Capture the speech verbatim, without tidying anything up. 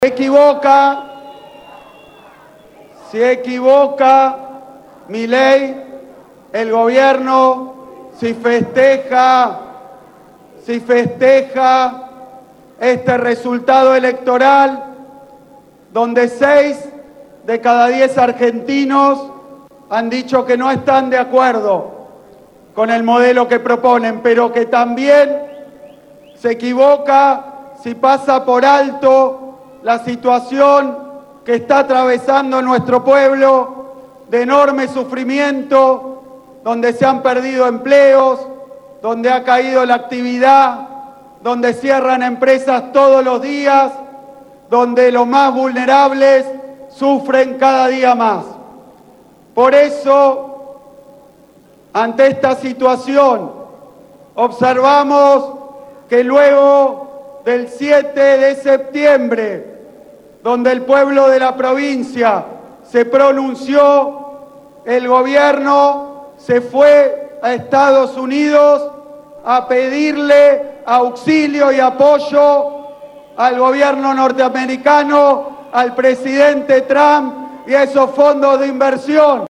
Se equivoca, se equivoca Milei, el gobierno, si festeja, si festeja este resultado electoral, donde seis de cada diez argentinos han dicho que no están de acuerdo con el modelo que proponen, pero que también se equivoca si pasa por alto la situación que está atravesando nuestro pueblo de enorme sufrimiento, donde se han perdido empleos, donde ha caído la actividad, donde cierran empresas todos los días, donde los más vulnerables sufren cada día más. Por eso, ante esta situación, observamos que luego del siete de septiembre, donde el pueblo de la provincia se pronunció, el gobierno se fue a Estados Unidos a pedirle auxilio y apoyo al gobierno norteamericano, al presidente Trump y a esos fondos de inversión.